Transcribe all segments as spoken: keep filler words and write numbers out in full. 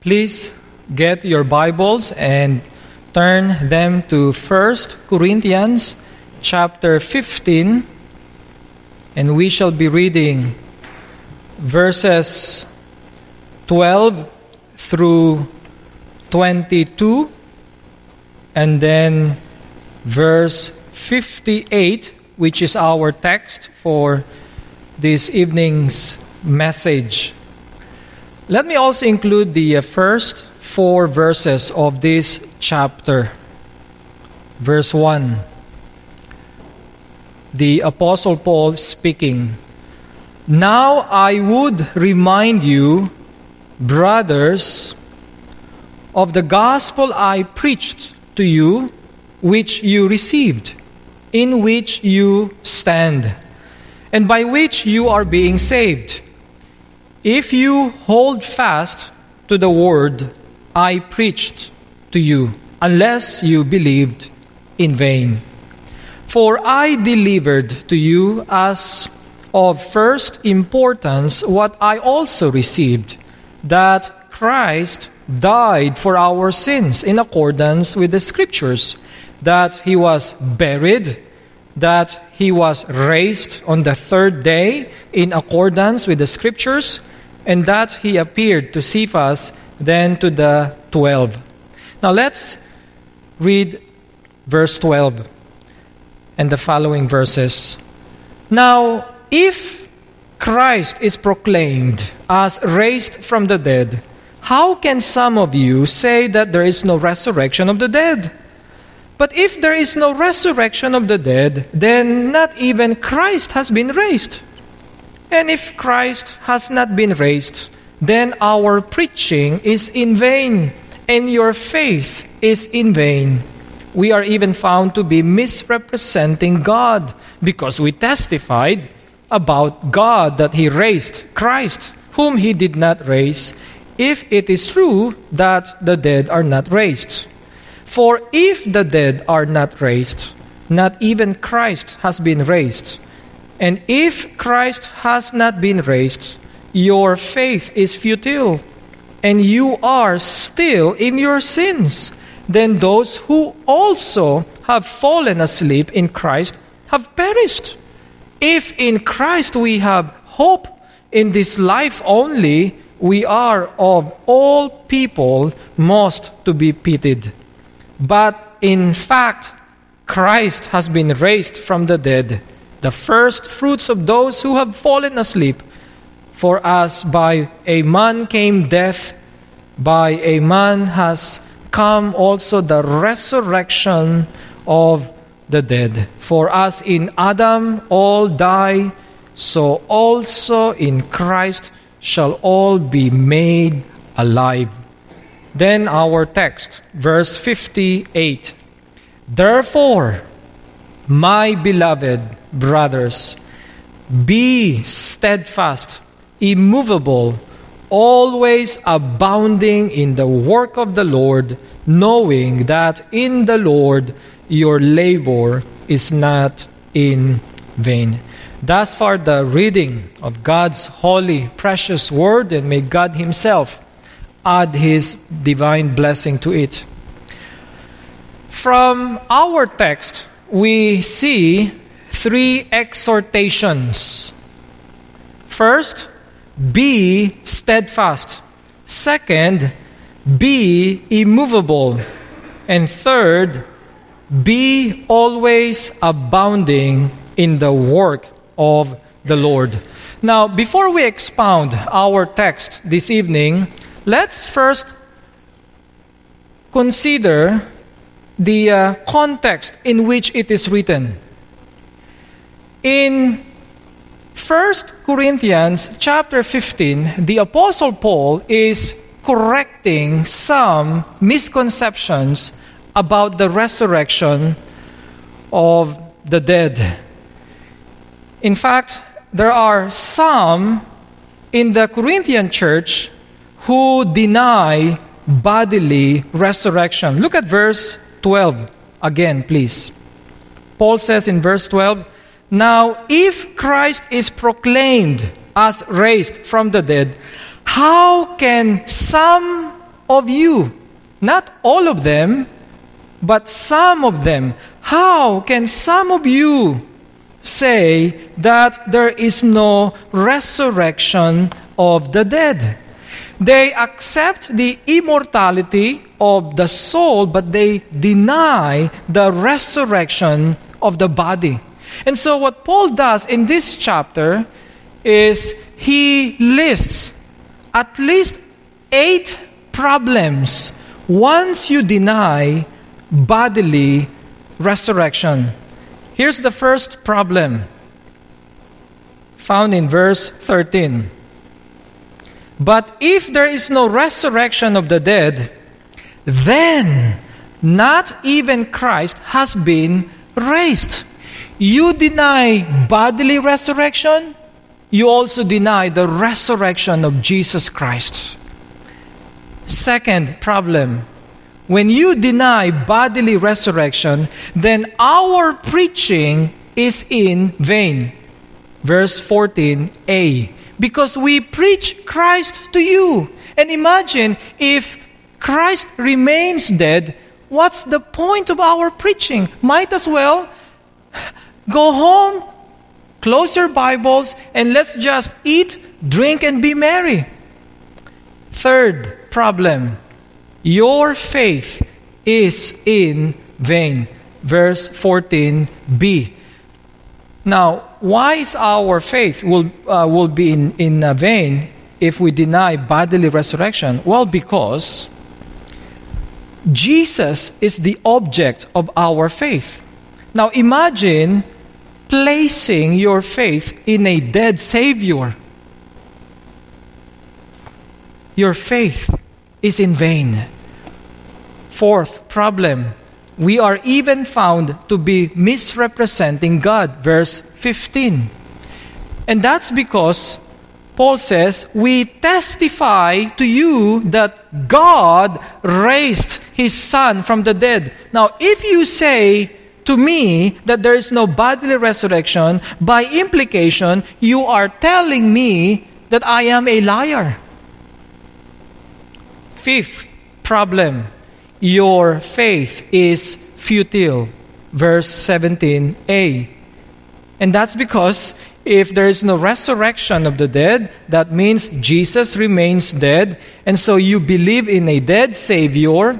Please get your Bibles and turn them to First Corinthians chapter fifteen, and we shall be reading verses twelve through twenty-two, and then verse fifty-eight, which is our text for this evening's message. Let me also include the first four verses of this chapter. Verse one. The Apostle Paul speaking. Now I would remind you, brothers, of the gospel I preached to you, which you received, in which you stand, and by which you are being saved, if you hold fast to the word I preached to you, unless you believed in vain. For I delivered to you as of first importance what I also received, that Christ died for our sins in accordance with the Scriptures, that He was buried, that He was raised on the third day in accordance with the Scriptures, and that He appeared to Cephas, then to the twelve. Now let's read verse twelve and the following verses. Now, if Christ is proclaimed as raised from the dead, how can some of you say that there is no resurrection of the dead? But if there is no resurrection of the dead, then not even Christ has been raised. And if Christ has not been raised, then our preaching is in vain, and your faith is in vain. We are even found to be misrepresenting God, because we testified about God that He raised Christ, whom He did not raise, if it is true that the dead are not raised. For if the dead are not raised, not even Christ has been raised. And if Christ has not been raised, your faith is futile, and you are still in your sins. Then those who also have fallen asleep in Christ have perished. If in Christ we have hope in this life only, we are of all people most to be pitied. But in fact, Christ has been raised from the dead, the first fruits of those who have fallen asleep. For as by a man came death, by a man has come also the resurrection of the dead. For as in Adam all die, so also in Christ shall all be made alive. Then our text, verse fifty-eight. Therefore, my beloved brothers, be steadfast, immovable, always abounding in the work of the Lord, knowing that in the Lord your labor is not in vain. Thus far the reading of God's holy, precious word, and may God Himself add His divine blessing to it. From our text, we see three exhortations. First, be steadfast. Second, be immovable. And third, be always abounding in the work of the Lord. Now, before we expound our text this evening, let's first consider the uh, context in which it is written. In First Corinthians chapter fifteen, the Apostle Paul is correcting some misconceptions about the resurrection of the dead. In fact, there are some in the Corinthian church who deny bodily resurrection. Look at verse twelve again, please. Paul says in verse twelve, "Now, if Christ is proclaimed as raised from the dead, how can some of you, not all of them, but some of them, how can some of you say that there is no resurrection of the dead? They accept the immortality of the soul, but they deny the resurrection of the body. And so what Paul does in this chapter is he lists at least eight problems once you deny bodily resurrection. Here's the first problem, found in verse thirteen. But if there is no resurrection of the dead, then not even Christ has been raised. You deny bodily resurrection, you also deny the resurrection of Jesus Christ. Second problem, when you deny bodily resurrection, then our preaching is in vain. Verse fourteen a. Because we preach Christ to you. And imagine if Christ remains dead, what's the point of our preaching? Might as well go home, close your Bibles, and let's just eat, drink, and be merry. Third problem, your faith is in vain. Verse fourteen b. Now, why is our faith will uh, will be in, in uh, vain if we deny bodily resurrection? Well, because Jesus is the object of our faith. Now, imagine placing your faith in a dead Savior. Your faith is in vain. Fourth problem, we are even found to be misrepresenting God. Verse fifteen. And that's because Paul says, we testify to you that God raised His Son from the dead. Now, if you say to me that there is no bodily resurrection, by implication, you are telling me that I am a liar. Fifth problem, your faith is futile. Verse seventeen a. And that's because if there is no resurrection of the dead, that means Jesus remains dead. And so you believe in a dead Savior.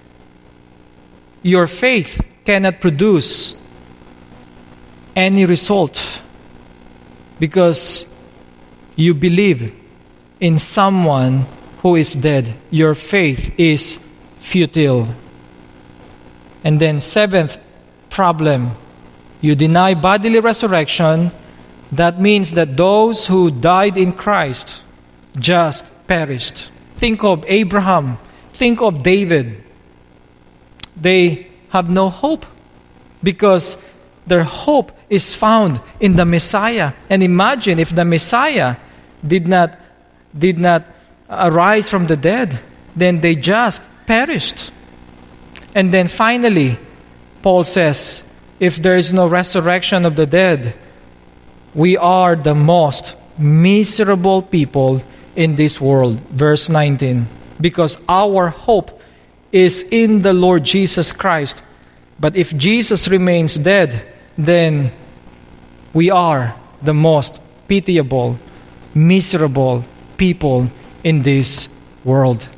Your faith cannot produce any result because you believe in someone who is dead. Your faith is futile. And then seventh problem, you deny bodily resurrection. That means that those who died in Christ just perished. Think of Abraham. Think of David. They have no hope because their hope is found in the Messiah. And imagine if the Messiah did not, did not arise from the dead, then they just perished. And then finally, Paul says, if there is no resurrection of the dead, we are the most miserable people in this world. Verse nineteen. Because our hope is in the Lord Jesus Christ. But if Jesus remains dead, then we are the most pitiable, miserable people in this world.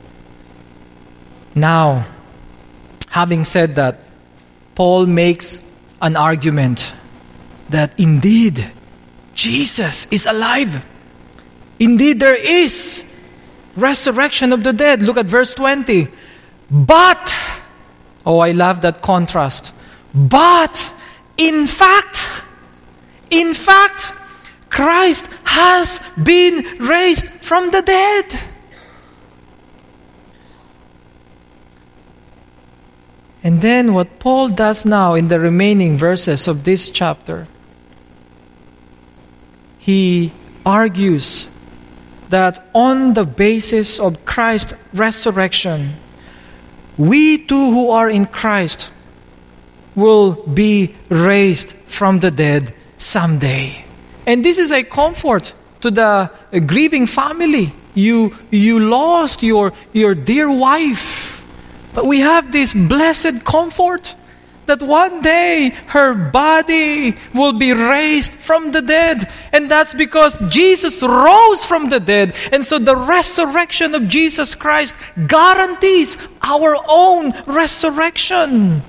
Now, having said that, Paul makes an argument that indeed Jesus is alive. Indeed there is resurrection of the dead. Look at verse twenty. But, oh, I love that contrast. But, in fact, in fact, Christ has been raised from the dead. And then what Paul does now in the remaining verses of this chapter, he argues that on the basis of Christ's resurrection, we too who are in Christ will be raised from the dead someday. And this is a comfort to the grieving family. you you lost your, your dear wife. But we have this blessed comfort that one day her body will be raised from the dead. And that's because Jesus rose from the dead. And so the resurrection of Jesus Christ guarantees our own resurrection.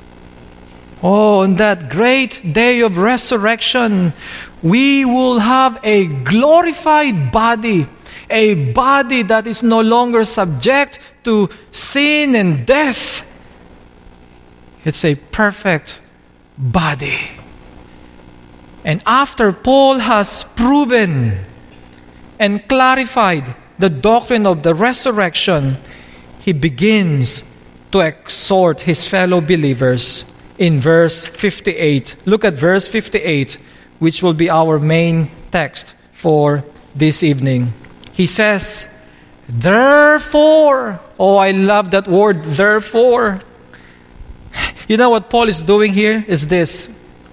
Oh, on that great day of resurrection, we will have a glorified body, a body that is no longer subject to sin and death. It's a perfect body. And after Paul has proven and clarified the doctrine of the resurrection, he begins to exhort his fellow believers in verse fifty-eight. Look at verse fifty-eight, which will be our main text for this evening. He says, therefore, oh, I love that word, therefore. You know what Paul is doing here is this.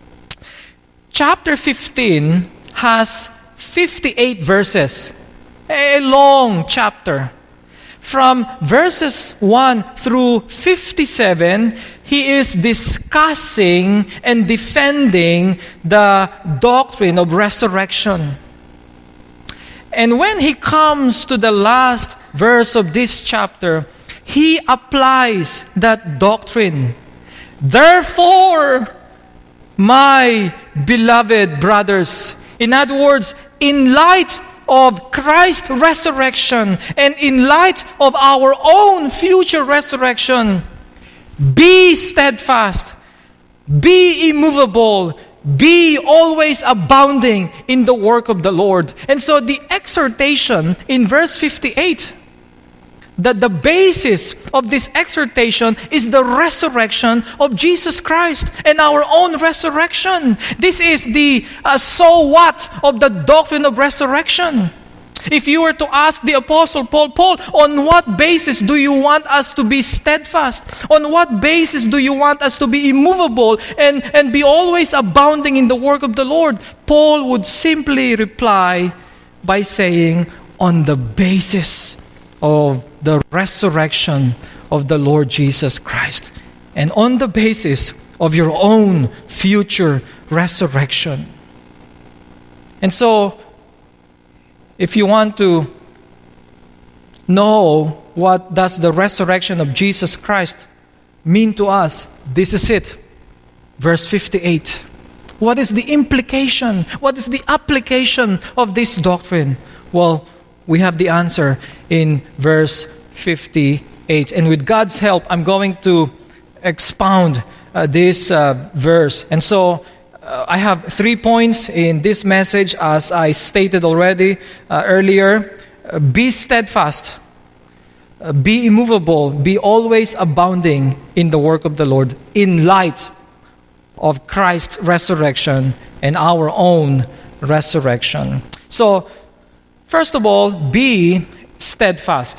Chapter fifteen has fifty-eight verses, a long chapter. From verses one through fifty-seven, he is discussing and defending the doctrine of resurrection. And when he comes to the last verse of this chapter, he applies that doctrine. Therefore, my beloved brothers, in other words, in light of Christ's resurrection and in light of our own future resurrection, be steadfast, be immovable, be always abounding in the work of the Lord. And so the exhortation in verse fifty-eight, that the basis of this exhortation is the resurrection of Jesus Christ and our own resurrection. This is the uh, so what of the doctrine of resurrection. If you were to ask the Apostle Paul, Paul, on what basis do you want us to be steadfast? On what basis do you want us to be immovable and, and be always abounding in the work of the Lord? Paul would simply reply by saying, on the basis of the resurrection of the Lord Jesus Christ, and on the basis of your own future resurrection. And so, if you want to know what does the resurrection of Jesus Christ mean to us, this is it. Verse fifty-eight. What is the implication? What is the application of this doctrine? Well, we have the answer in verse fifty-eight. And with God's help, I'm going to expound uh, this uh, verse. And so, uh, I have three points in this message, as I stated already uh, earlier. Uh, be steadfast. Uh, be immovable. Be always abounding in the work of the Lord in light of Christ's resurrection and our own resurrection. So, first of all, be steadfast.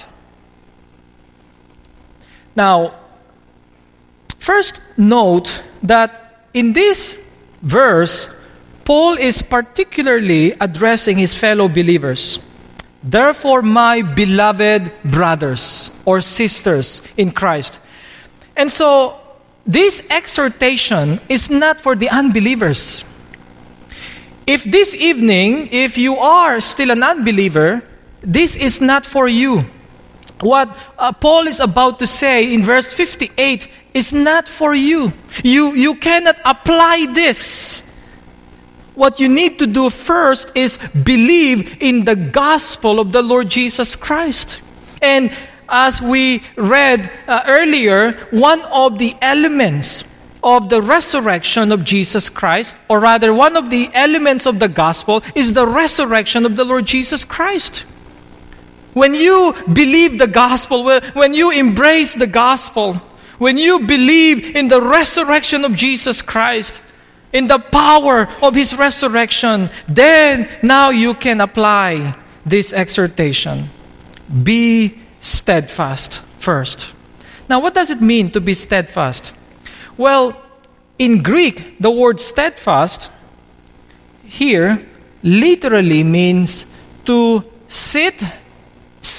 Now, first note that in this verse, Paul is particularly addressing his fellow believers. Therefore, my beloved brothers or sisters in Christ. And so, this exhortation is not for the unbelievers. If this evening, if you are still an unbeliever, this is not for you. What uh, Paul is about to say in verse fifty-eight is not for you. You, you cannot apply this. What you need to do first is believe in the gospel of the Lord Jesus Christ. And as we read uh, earlier, one of the elements of the resurrection of Jesus Christ, or rather one of the elements of the gospel, is the resurrection of the Lord Jesus Christ. When you believe the gospel, when you embrace the gospel, when you believe in the resurrection of Jesus Christ, in the power of His resurrection, then now you can apply this exhortation. Be steadfast first. Now, what does it mean to be steadfast? Well, in Greek, the word steadfast here literally means to sit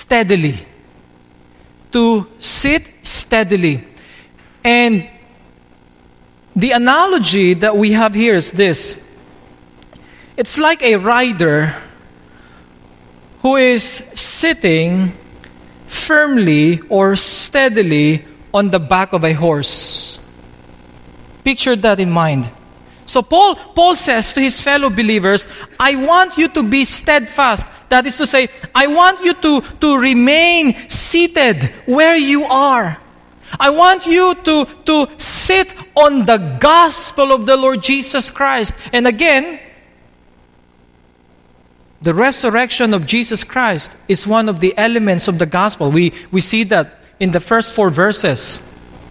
steadily. To sit steadily. And the analogy that we have here is this. It's like a rider who is sitting firmly or steadily on the back of a horse. Picture that in mind. So Paul, Paul says to his fellow believers, I want you to be steadfast. That is to say, I want you to, to remain seated where you are. I want you to, to sit on the gospel of the Lord Jesus Christ. And again, the resurrection of Jesus Christ is one of the elements of the gospel. We, we see that in the first four verses.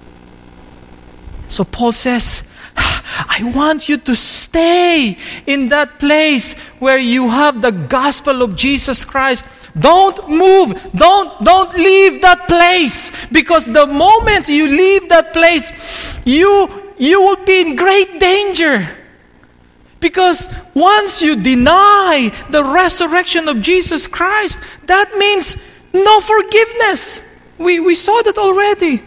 So Paul says, I want you to stay in that place where you have the gospel of Jesus Christ. Don't move. Don't, don't leave that place. Because the moment you leave that place, you, you will be in great danger. Because once you deny the resurrection of Jesus Christ, that means no forgiveness. We, we saw that already.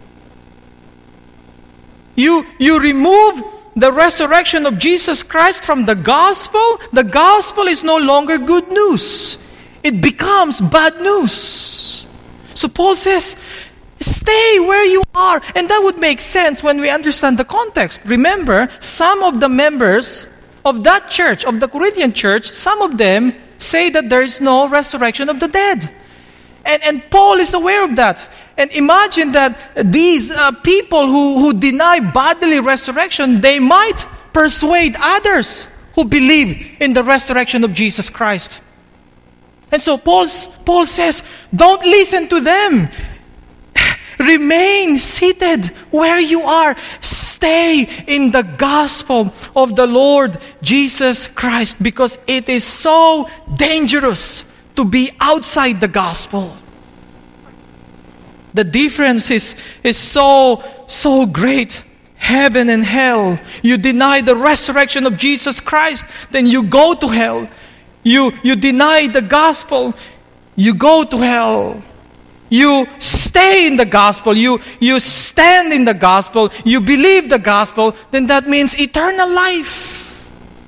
You, you remove the resurrection of Jesus Christ from the gospel, the gospel is no longer good news. It becomes bad news. So Paul says, stay where you are. And that would make sense when we understand the context. Remember, some of the members of that church, of the Corinthian church, some of them say that there is no resurrection of the dead. And, and Paul is aware of that. And imagine that these uh, people who, who deny bodily resurrection, they might persuade others who believe in the resurrection of Jesus Christ. And so Paul's, Paul says, don't listen to them. Remain seated where you are. Stay in the gospel of the Lord Jesus Christ, because it is so dangerous to be outside the gospel. The difference is, is so, so great. Heaven and hell. You deny the resurrection of Jesus Christ, then you go to hell. You, you deny the gospel, you go to hell. You stay in the gospel, you, you stand in the gospel, you believe the gospel, then that means eternal life.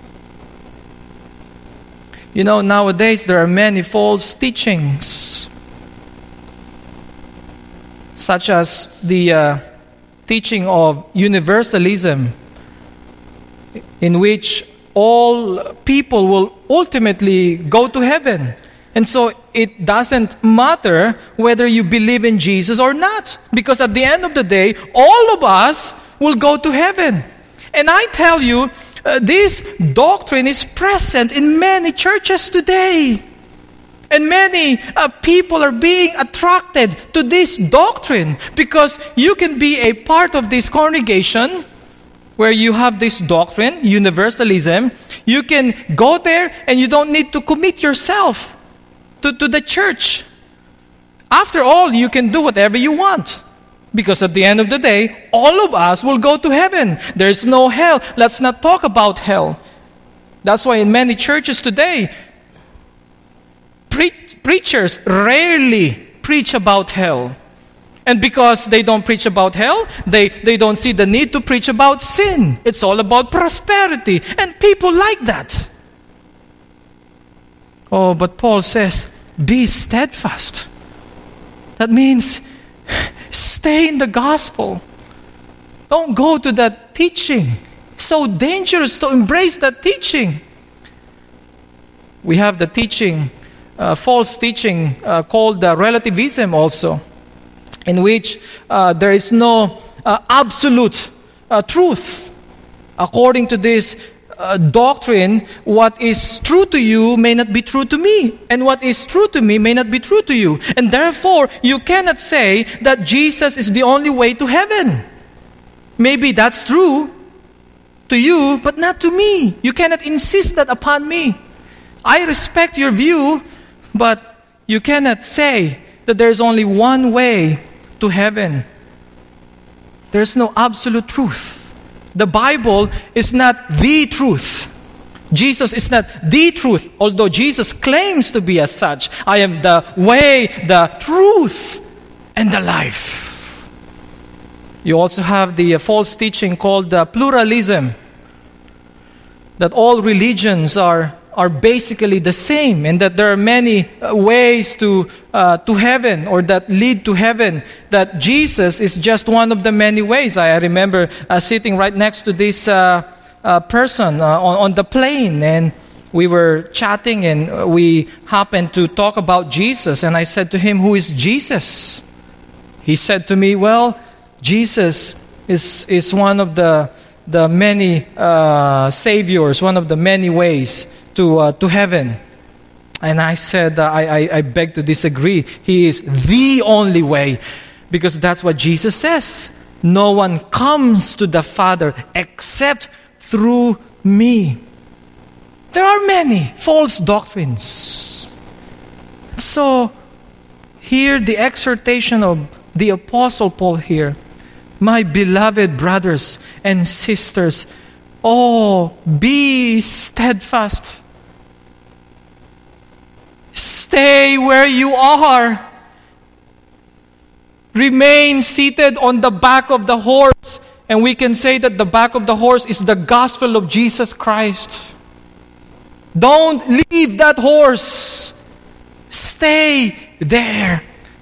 You know, nowadays there are many false teachings, such as the uh, teaching of universalism, in which all people will ultimately go to heaven. And so it doesn't matter whether you believe in Jesus or not, because at the end of the day, all of us will go to heaven. And I tell you, uh, this doctrine is present in many churches today. And many uh, people are being attracted to this doctrine, because you can be a part of this congregation where you have this doctrine, universalism. You can go there and you don't need to commit yourself to, to the church. After all, you can do whatever you want, because at the end of the day, all of us will go to heaven. There's no hell. Let's not talk about hell. That's why in many churches today, Pre- preachers rarely preach about hell. And because they don't preach about hell, they, they don't see the need to preach about sin. It's all about prosperity. And people like that. Oh, but Paul says, be steadfast. That means stay in the gospel. Don't go to that teaching. It's so dangerous to embrace that teaching. We have the teaching Uh, false teaching uh, called uh, relativism also, in which uh, there is no uh, absolute uh, truth. According to this uh, doctrine, what is true to you may not be true to me, and what is true to me may not be true to you. And therefore, you cannot say that Jesus is the only way to heaven. Maybe that's true to you, but not to me. You cannot insist that upon me. I respect your view, but you cannot say that there's only one way to heaven. There's no absolute truth. The Bible is not the truth. Jesus is not the truth, although Jesus claims to be as such. I am the way, the truth, and the life. You also have the false teaching called uh, pluralism, that all religions are, are basically the same, and that there are many uh, ways to, uh, to heaven, or that lead to heaven, that Jesus is just one of the many ways. I, I remember uh, sitting right next to this uh, uh, person uh, on, on the plane, and we were chatting, and we happened to talk about Jesus, and I said to him, "Who is Jesus?" He said to me, "Well, Jesus is, is one of the the many uh, saviors, one of the many ways to uh, to heaven." And I said, uh, I, I, I beg to disagree. He is the only way, because that's what Jesus says. No one comes to the Father except through me. There are many false doctrines. So, here the exhortation of the Apostle Paul here, "My beloved brothers and sisters, oh, be steadfast. Stay where you are. Remain seated on the back of the horse." And we can say that the back of the horse is the gospel of Jesus Christ. Don't leave that horse. Stay there.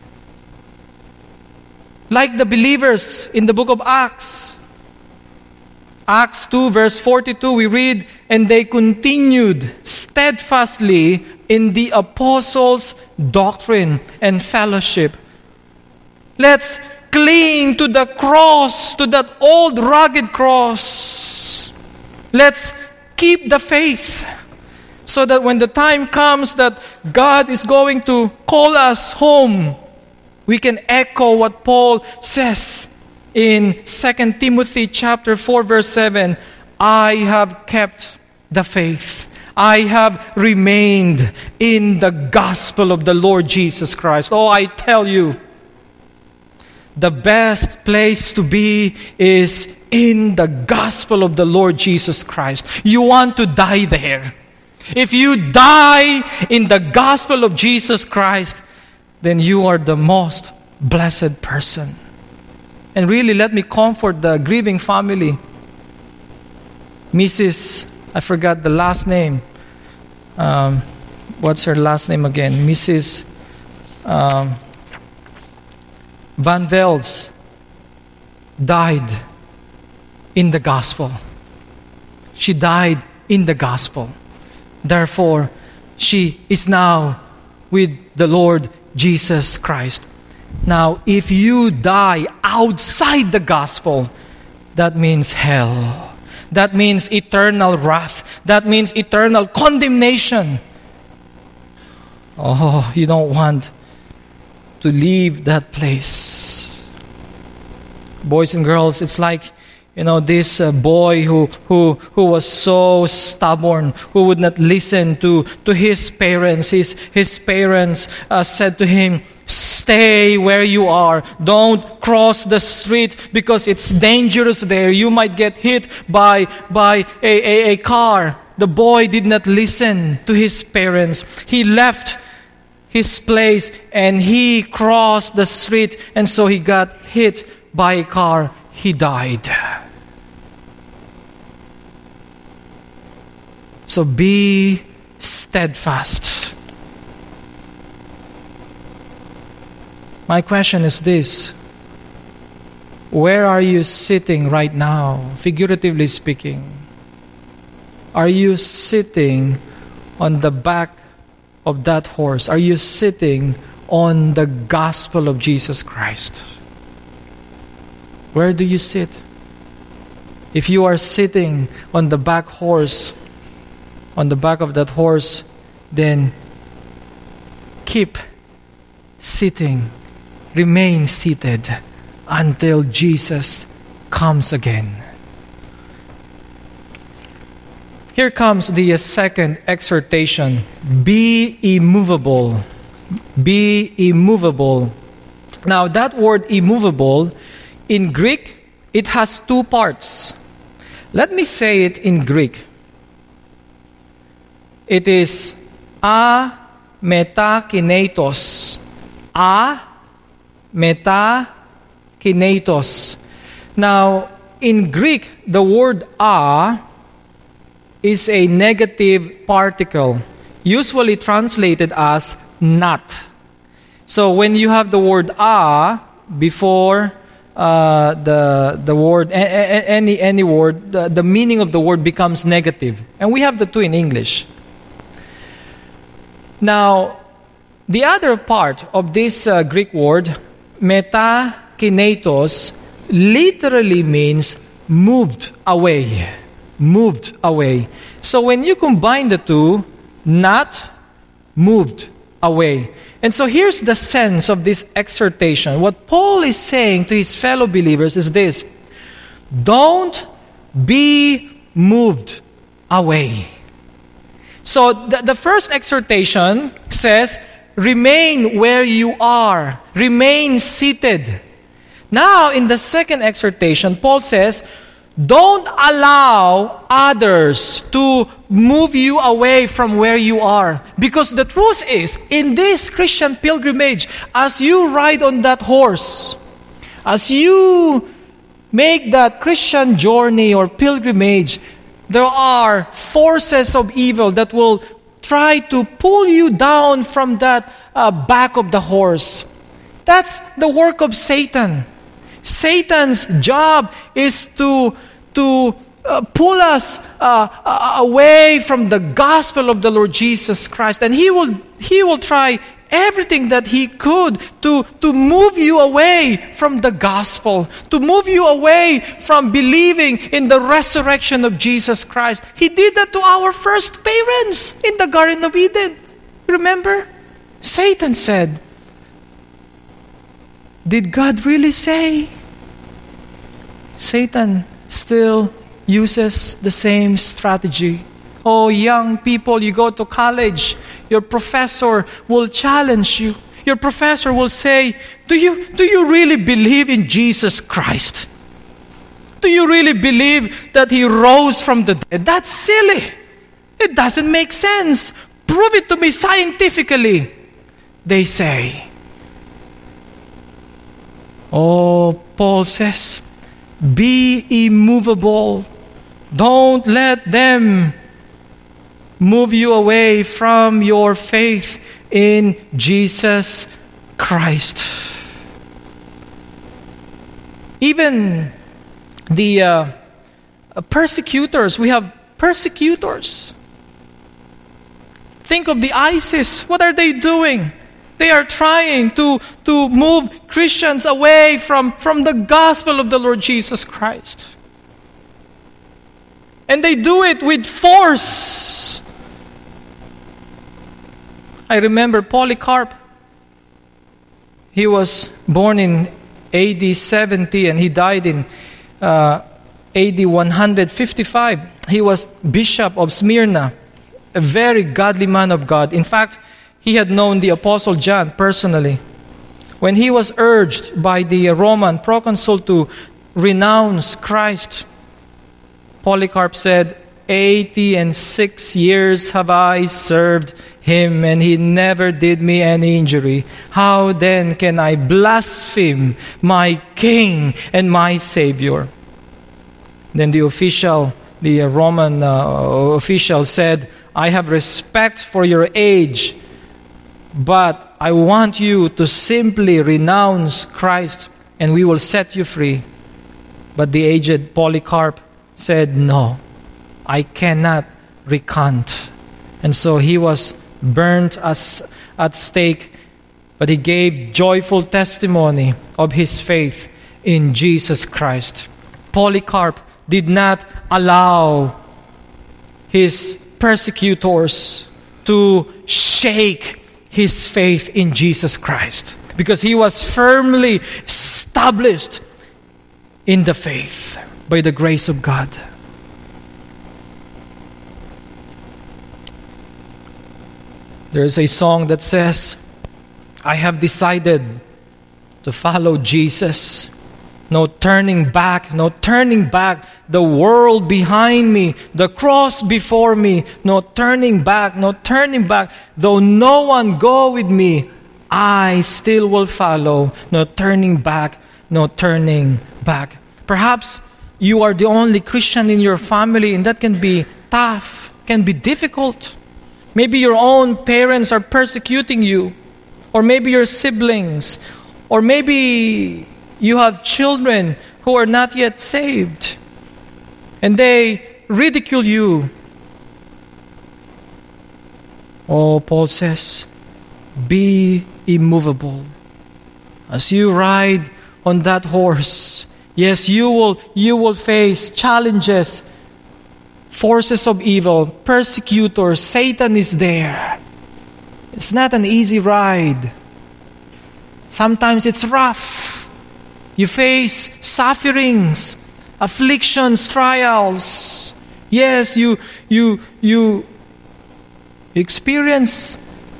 Like the believers in the book of Acts. Acts two verse forty-two, we read, "And they continued steadfastly in the apostles' doctrine and fellowship." Let's cling to the cross, to that old rugged cross. Let's keep the faith, so that when the time comes that God is going to call us home, we can echo what Paul says in Second Timothy chapter four verse seven, "I have kept the faith. I have remained in the gospel of the Lord Jesus Christ." Oh, I tell you, the best place to be is in the gospel of the Lord Jesus Christ. You want to die there. If you die in the gospel of Jesus Christ, then you are the most blessed person. And really, let me comfort the grieving family. Missus I forgot the last name. Um, what's her last name again? Missus Um, Van Vels died in the gospel. She died in the gospel. Therefore, she is now with the Lord Jesus Christ. Now, if you die outside the gospel, that means hell. That means eternal wrath. That means eternal condemnation. Oh, you don't want to leave that place. Boys and girls, it's like, you know, this uh, boy who, who, who was so stubborn, who would not listen to, to his parents. His, his parents uh, said to him, "Stay where you are. Don't cross the street because it's dangerous there. You might get hit by, by a, a, a car." The boy did not listen to his parents. He left his place and he crossed the street, and so he got hit by a car. He died. So be steadfast. My question is this: where are you sitting right now, figuratively speaking? Are you sitting on the back of that horse? Are you sitting on the gospel of Jesus Christ? Where do you sit? If you are sitting on the back horse, on the back of that horse, then keep sitting. Remain seated until Jesus comes again. Here comes the second exhortation. Be immovable. Be immovable. Now, that word immovable, in Greek, it has two parts. Let me say it in Greek. It is a metakinetos. A metakinetos. Now, in Greek, the word a is a negative particle, usually translated as not. So when you have the word a before uh, the the word a, a, any any word, the, the meaning of the word becomes negative, and we have the two in English. Now, the other part of this uh, Greek word, metakinetos, literally means moved away. Moved away. So when you combine the two, not moved away. And so here's the sense of this exhortation. What Paul is saying to his fellow believers is this: don't be moved away. So the, the first exhortation says, remain where you are. Remain seated. Now, in the second exhortation, Paul says, don't allow others to move you away from where you are. Because the truth is, in this Christian pilgrimage, as you ride on that horse, as you make that Christian journey or pilgrimage, there are forces of evil that will try to pull you down from that uh, back of the horse. That's the work of Satan. Satan's job is to, to uh, pull us uh, uh, away from the gospel of the Lord Jesus Christ. And he will, he will try everything that he could to, to move you away from the gospel, to move you away from believing in the resurrection of Jesus Christ. He did that to our first parents in the Garden of Eden. Remember? Satan said, did God really say? Satan still uses the same strategy. Oh, young people, you go to college, your professor will challenge you. Your professor will say, do you, do you really believe in Jesus Christ? Do you really believe that He rose from the dead? That's silly. It doesn't make sense. Prove it to me scientifically, they say. Oh, Paul says, be immovable. Don't let them move you away from your faith in Jesus Christ. Even the uh, persecutors, we have persecutors. Think of the ISIS. What are they doing? They are trying to, to move Christians away from, from the gospel of the Lord Jesus Christ. And they do it with force. I remember Polycarp. He was born in A D seventy and he died in uh, A D one fifty-five. He was bishop of Smyrna, a very godly man of God. In fact, he had known the Apostle John personally. When he was urged by the Roman proconsul to renounce Christ, Polycarp said, eighty and six years have I served Him, and He never did me any injury. How then can I blaspheme my King and my Savior? Then the official, the Roman uh, official said, I have respect for your age, but I want you to simply renounce Christ and we will set you free. But the aged Polycarp said, no, I cannot recant. And so he was burnt as at stake, but he gave joyful testimony of his faith in Jesus Christ. Polycarp did not allow his persecutors to shake his faith in Jesus Christ, because he was firmly established in the faith by the grace of God. There is a song that says, I have decided to follow Jesus No turning back, no turning back. The world behind me, the cross before me. No turning back, no turning back. Though no one go with me, I still will follow. No turning back, no turning back. Perhaps you are the only Christian in your family, and that can be tough, can be difficult. Maybe your own parents are persecuting you, or maybe your siblings, or maybe you have children who are not yet saved, and they ridicule you. Oh, Paul says, be immovable. As you ride on that horse, yes, you will, you will face challenges, forces of evil, persecutors. Satan is there. It's not an easy ride. Sometimes it's rough. You face sufferings, afflictions, trials. Yes, you you you experience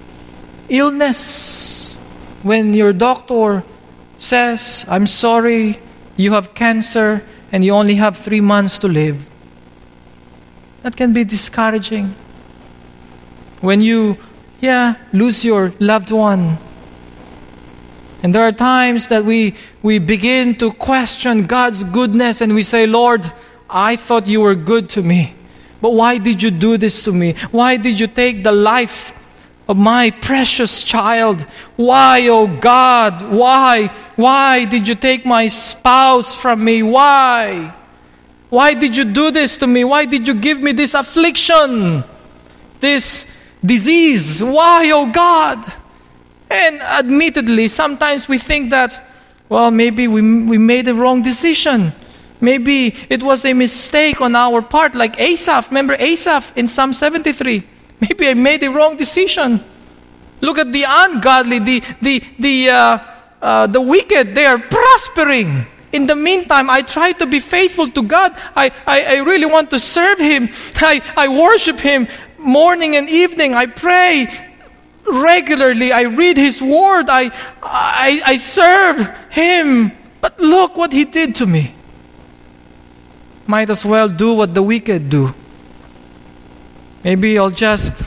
illness when your doctor says, "I'm sorry, you have cancer and you only have three months to live." That can be discouraging. When you, yeah, lose your loved one. And there are times that we, we begin to question God's goodness and we say, Lord, I thought you were good to me. But why did you do this to me? Why did you take the life of my precious child? Why, oh God, why? Why did you take my spouse from me? Why? Why did you do this to me? Why did you give me this affliction? This disease? Why, oh God? And admittedly, sometimes we think that, well, maybe we we made a wrong decision. Maybe it was a mistake on our part, like Asaph. Remember Asaph in Psalm seventy-three? Maybe I made a wrong decision. Look at the ungodly, the the the uh, uh, the wicked. They are prospering. In the meantime, I try to be faithful to God. I, I, I really want to serve Him. I, I worship Him morning and evening. I pray regularly. I read His Word. I, I, I serve Him. But look what He did to me. Might as well do what the wicked do. Maybe I'll just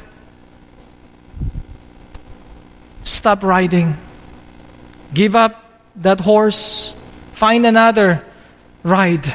stop riding. Give up that horse. Find another ride.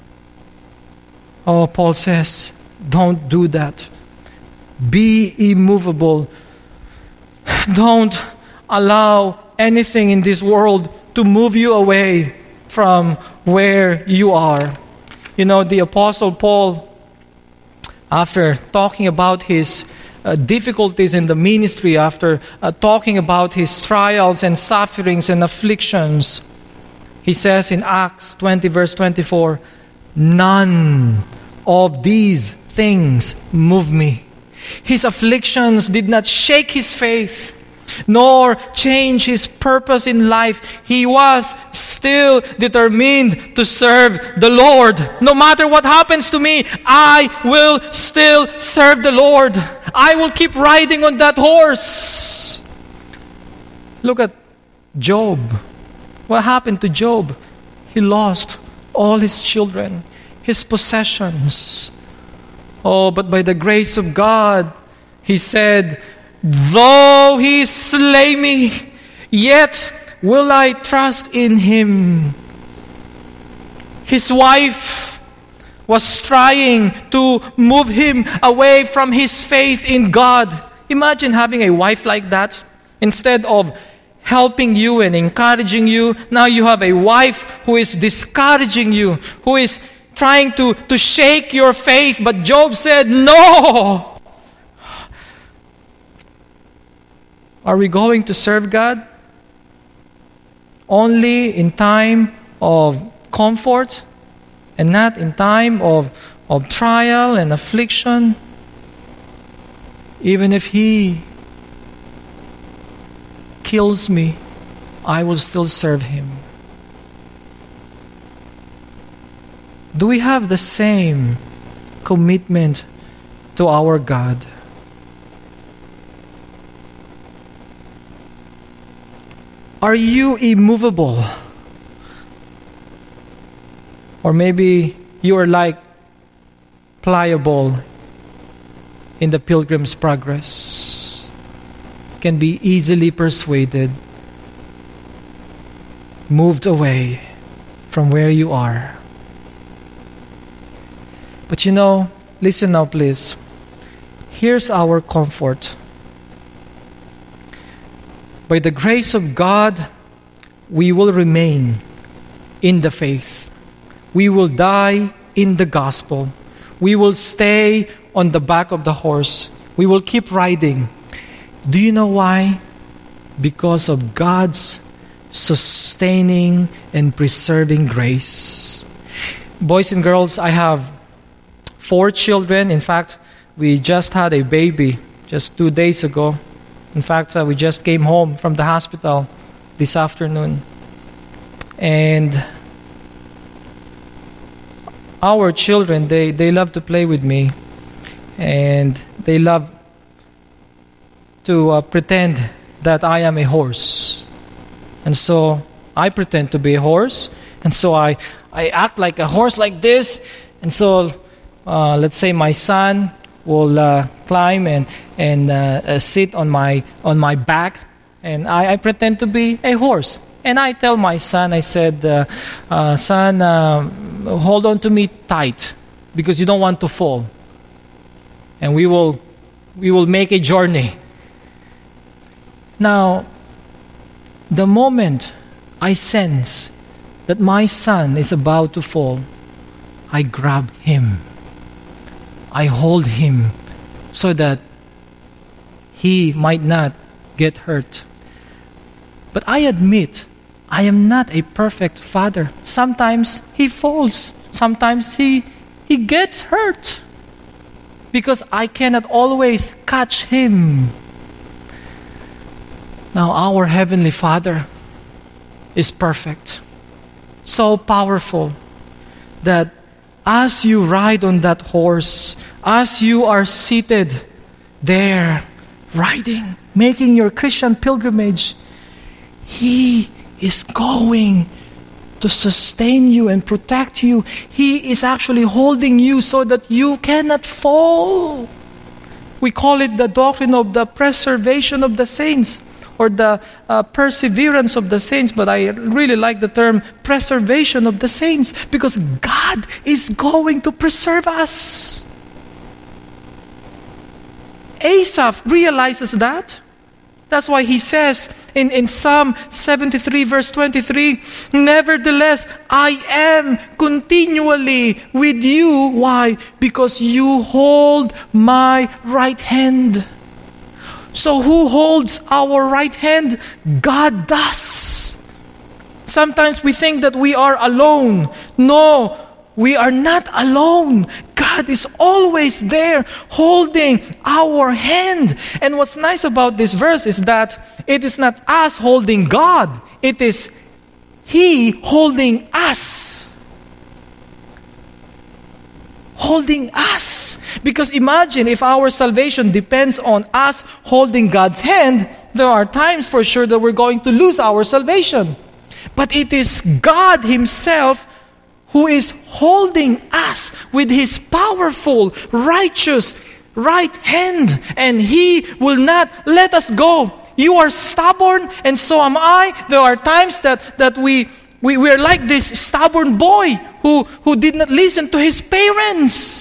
Oh, Paul says, don't do that. Be immovable. Don't allow anything in this world to move you away from where you are. You know, the Apostle Paul, after talking about his uh, difficulties in the ministry, after uh, talking about his trials and sufferings and afflictions, he says in Acts twenty, verse twenty-four, none of these things move me. His afflictions did not shake his faith, nor change his purpose in life. He was still determined to serve the Lord. No matter what happens to me, I will still serve the Lord. I will keep riding on that horse. Look at Job. What happened to Job? He lost all his children, his possessions. Oh, but by the grace of God, he said, though He slay me, yet will I trust in Him. His wife was trying to move him away from his faith in God. Imagine having a wife like that. Instead of helping you and encouraging you, now you have a wife who is discouraging you, who is trying to, to shake your faith. But Job said, no! Are we going to serve God only in time of comfort and not in time of, of trial and affliction? Even if He kills me, I will still serve Him. Do we have the same commitment to our God? Are you immovable? Or maybe you are like pliable in the Pilgrim's Progress. Can be easily persuaded, moved away from where you are. But you know, listen now please. Here's our comfort. By the grace of God, we will remain in the faith. We will die in the gospel. We will stay on the back of the horse. We will keep riding. Do you know why? Because of God's sustaining and preserving grace. Boys and girls, I have four children. In fact, we just had a baby just two days ago. In fact, uh, we just came home from the hospital this afternoon. And our children, they, they love to play with me. And they love to uh, pretend that I am a horse. And so I pretend to be a horse. And so I, I act like a horse like this. And so uh, let's say my son will uh, climb and and uh, uh, sit on my on my back, and I, I pretend to be a horse. And I tell my son, I said, uh, uh, son, uh, hold on to me tight because you don't want to fall. And we will we will make a journey. Now, the moment I sense that my son is about to fall, I grab him. I hold him so that he might not get hurt. But I admit, I am not a perfect father. Sometimes he falls. Sometimes he, he gets hurt. Because I cannot always catch him. Now, our Heavenly Father is perfect. So powerful that as you ride on that horse, as you are seated there, riding, making your Christian pilgrimage, He is going to sustain you and protect you. He is actually holding you so that you cannot fall. We call it the doctrine of the preservation of the saints, or the uh, perseverance of the saints, but I really like the term preservation of the saints, because God is going to preserve us. Asaph realizes that. That's why he says in, in Psalm seventy-three verse twenty-three, nevertheless, I am continually with you. Why? Because you hold my right hand. So who holds our right hand? God does. Sometimes we think that we are alone. No, we are not alone. God is always there holding our hand. And what's nice about this verse is that it is not us holding God. It is He holding us. Holding us. Because imagine if our salvation depends on us holding God's hand, there are times for sure that we're going to lose our salvation. But it is God Himself who is holding us with His powerful, righteous right hand, and He will not let us go. You are stubborn, and so am I. There are times that, that we, we, we are like this stubborn boy who, who did not listen to his parents.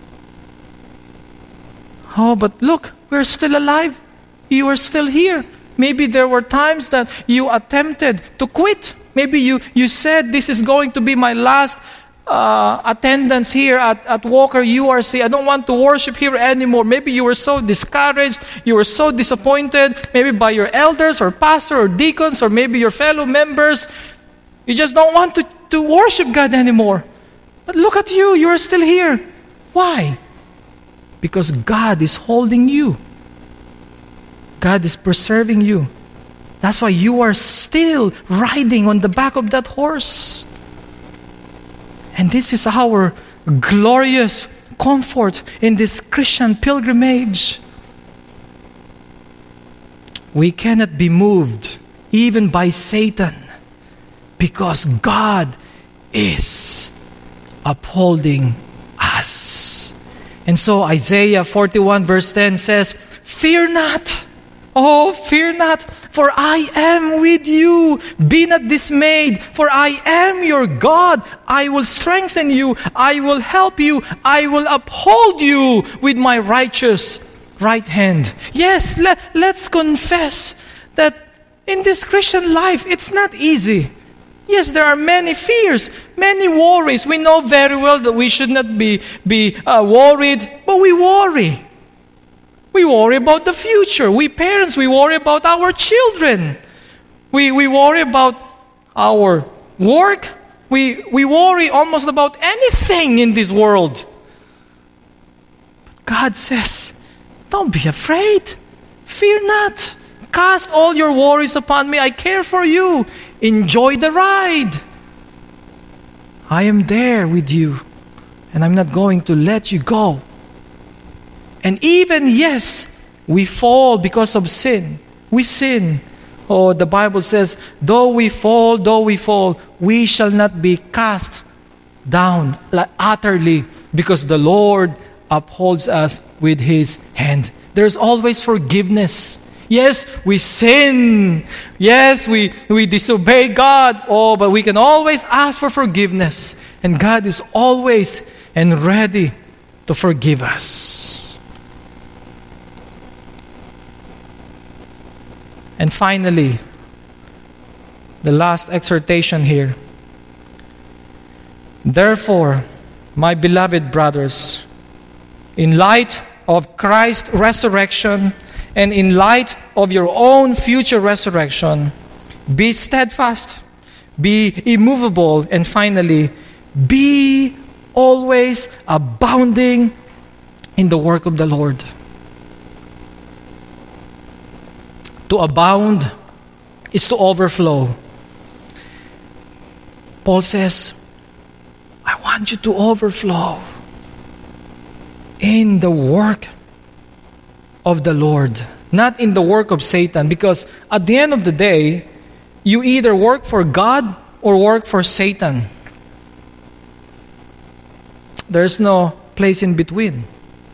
Oh, but look, we're still alive. You are still here. Maybe there were times that you attempted to quit. Maybe you, you said, this is going to be my last uh, attendance here at, at Walker U R C. I don't want to worship here anymore. Maybe you were so discouraged. You were so disappointed. Maybe by your elders or pastor or deacons or maybe your fellow members. You just don't want to, to worship God anymore. But look at you. You are still here. Why? Because God is holding you. God is preserving you. That's why you are still riding on the back of that horse. And this is our glorious comfort in this Christian pilgrimage. We cannot be moved even by Satan because God is upholding us. And so Isaiah forty-one verse ten says, "Fear not, oh, fear not, for I am with you. Be not dismayed, for I am your God. I will strengthen you. I will help you. I will uphold you with my righteous right hand." Yes, let, let's confess that in this Christian life, it's not easy. Yes, there are many fears, many worries. We know very well that we should not be, be uh, worried, but we worry. We worry about the future. We parents, we worry about our children. We, we worry about our work. We, we worry almost about anything in this world. But God says, don't be afraid. Fear not. Cast all your worries upon me. I care for you. Enjoy the ride. I am there with you, and I'm not going to let you go. And even, yes, we fall because of sin. We sin. Oh, the Bible says, though we fall, though we fall, we shall not be cast down utterly, because the Lord upholds us with His hand. There's always forgiveness. Yes, we sin. Yes, we, we disobey God. Oh, but we can always ask for forgiveness. And God is always and ready to forgive us. And finally, the last exhortation here. Therefore, my beloved brothers, in light of Christ's resurrection and in light of your own future resurrection, be steadfast, be immovable, and finally, be always abounding in the work of the Lord. To abound is to overflow. Paul says, I want you to overflow in the work of the Lord, not in the work of Satan. Because at the end of the day, you either work for God or work for Satan. There's no place in between.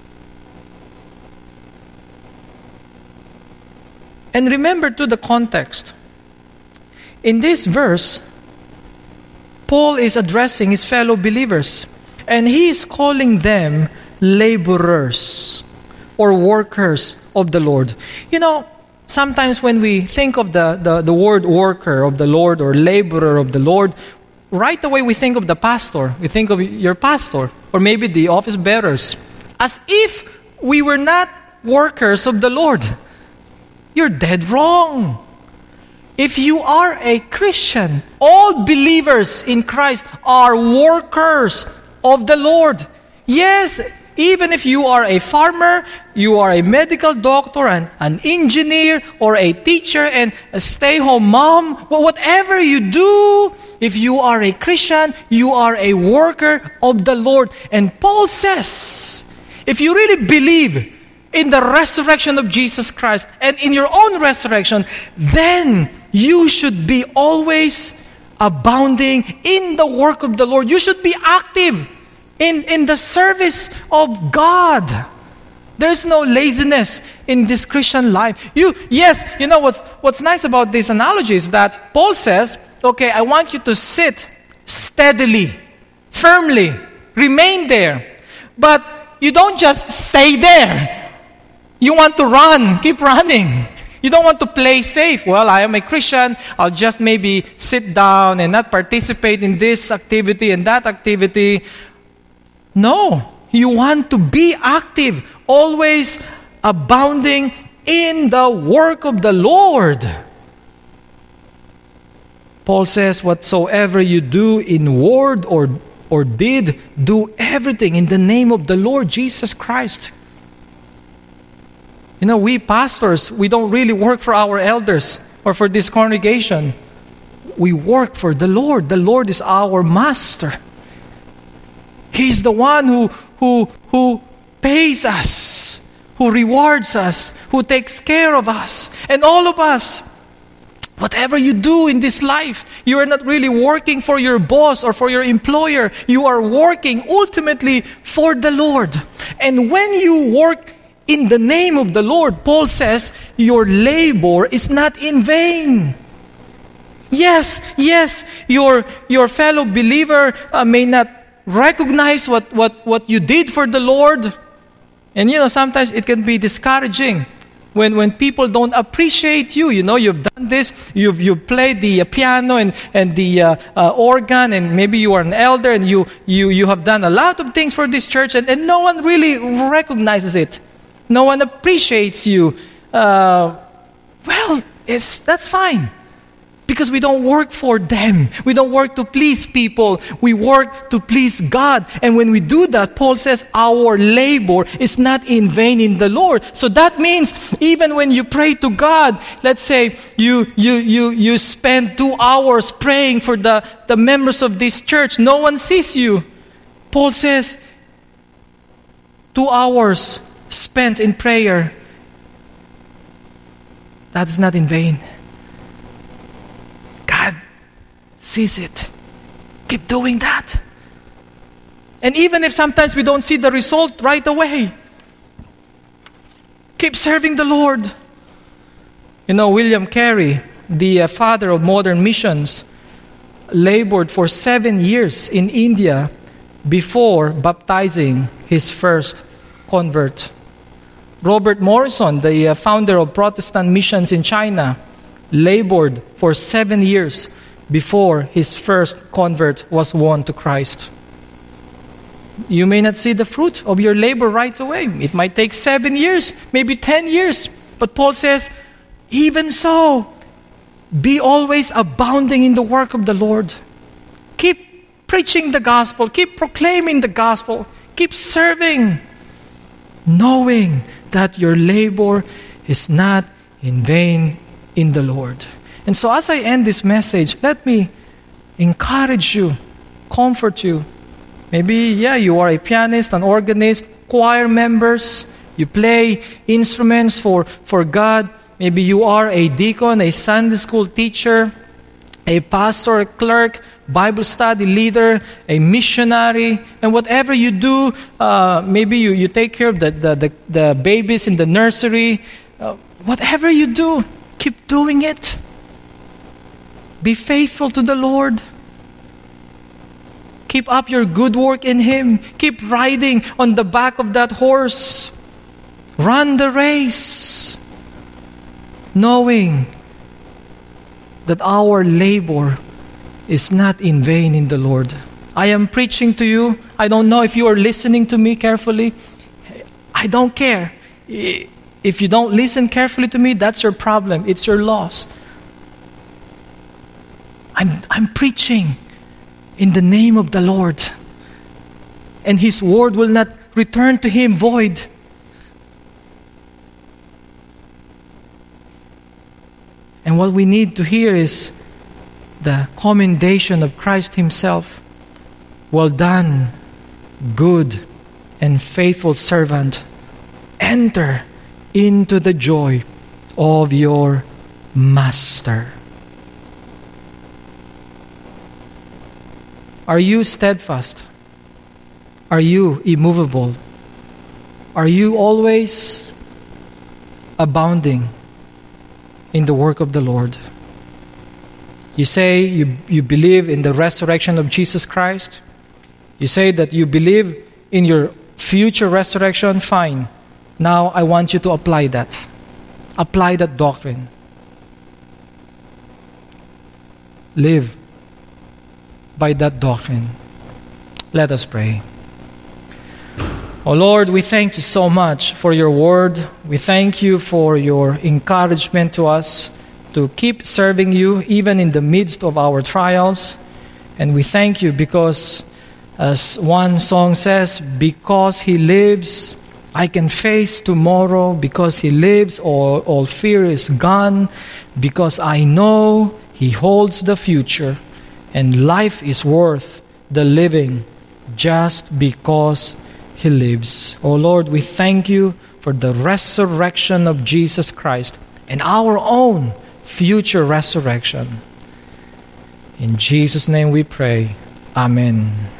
And remember to the context. In this verse, Paul is addressing his fellow believers, and he is calling them laborers or workers of the Lord. You know, sometimes when we think of the, the, the word worker of the Lord or laborer of the Lord, right away we think of the pastor. We think of your pastor or maybe the office bearers. As if we were not workers of the Lord. You're dead wrong. If you are a Christian, all believers in Christ are workers of the Lord. Yes, even if you are a farmer, you are a medical doctor, and an engineer, or a teacher, and a stay-home mom, well, whatever you do, if you are a Christian, you are a worker of the Lord. And Paul says, if you really believe in the resurrection of Jesus Christ and in your own resurrection, then you should be always abounding in the work of the Lord. You should be active in, in the service of God. There's no laziness in this Christian life. You, yes, you know what's what's nice about this analogy is that Paul says, okay, I want you to sit steadily, firmly, remain there. But you don't just stay there. You want to run, keep running. You don't want to play safe. Well, I am a Christian. I'll just maybe sit down and not participate in this activity and that activity. No, you want to be active, always abounding in the work of the Lord. Paul says, whatsoever you do in word or, or deed, do everything in the name of the Lord Jesus Christ. You know, we pastors, we don't really work for our elders or for this congregation. We work for the Lord. The Lord is our master. He's the one who, who, who pays us, who rewards us, who takes care of us. And all of us, Whatever you do in this life, you are not really working for your boss or for your employer. You are working ultimately for the Lord. And when you work in the name of the Lord, Paul says, your labor is not in vain. Yes, yes, your, your fellow believer uh, may not recognize what, what, what you did for the Lord. And you know, sometimes it can be discouraging when, when people don't appreciate you. You know, you've done this, you've, you've played the uh, piano and, and the uh, uh, organ, and maybe you are an elder and you, you, you have done a lot of things for this church, and, and no one really recognizes it. No one appreciates you. Uh, well, it's, that's fine. Because we don't work for them. We don't work to please people. We work to please God. And when we do that, Paul says our labor is not in vain in the Lord. So that means even when you pray to God, let's say you you you you spend two hours praying for the, the members of this church. No one sees you. Paul says two hours spent in prayer, that's not in vain. God sees it. Keep doing that. And even if sometimes we don't see the result right away, keep serving the Lord. You know, William Carey, the uh, father of modern missions, labored for seven years in India before baptizing his first convert. Robert Morrison, the uh, founder of Protestant missions in China, labored for seven years before his first convert was won to Christ. You may not see the fruit of your labor right away. It might take seven years, maybe ten years. But Paul says, even so, be always abounding in the work of the Lord. Keep preaching the gospel. Keep proclaiming the gospel. Keep serving, knowing that your labor is not in vain in the Lord. And so as I end this message, let me encourage you, comfort you. Maybe, yeah, you are a pianist, an organist, choir members. You play instruments for, for God. Maybe you are a deacon, a Sunday school teacher, a pastor, a clerk, Bible study leader, a missionary. And whatever you do, uh, maybe you, you take care of the, the, the, the babies in the nursery. Uh, whatever you do, keep doing it. Be faithful to the Lord. Keep up your good work in Him. Keep riding on the back of that horse. Run the race, knowing that our labor is not in vain in the Lord. I am preaching to you. I don't know if you are listening to me carefully. I don't care. If you don't listen carefully to me, that's your problem. It's your loss. I'm, I'm preaching in the name of the Lord. And His word will not return to Him void. And what we need to hear is the commendation of Christ Himself. Well done, good and faithful servant. Enter into the joy of your master. Are you steadfast? Are you immovable? Are you always abounding in the work of the Lord? You say you, you believe in the resurrection of Jesus Christ. You say that you believe in your future resurrection. Fine. Now I want you to apply that. Apply that doctrine. Live by that doctrine. Let us pray. Oh Lord, we thank you so much for your word. We thank you for your encouragement to us to keep serving you even in the midst of our trials. And we thank you because, as one song says, because He lives, I can face tomorrow. Because He lives, all, all fear is gone. Because I know He holds the future. And life is worth the living just because He lives. Oh Lord, we thank you for the resurrection of Jesus Christ and our own future resurrection. In Jesus' name we pray. Amen.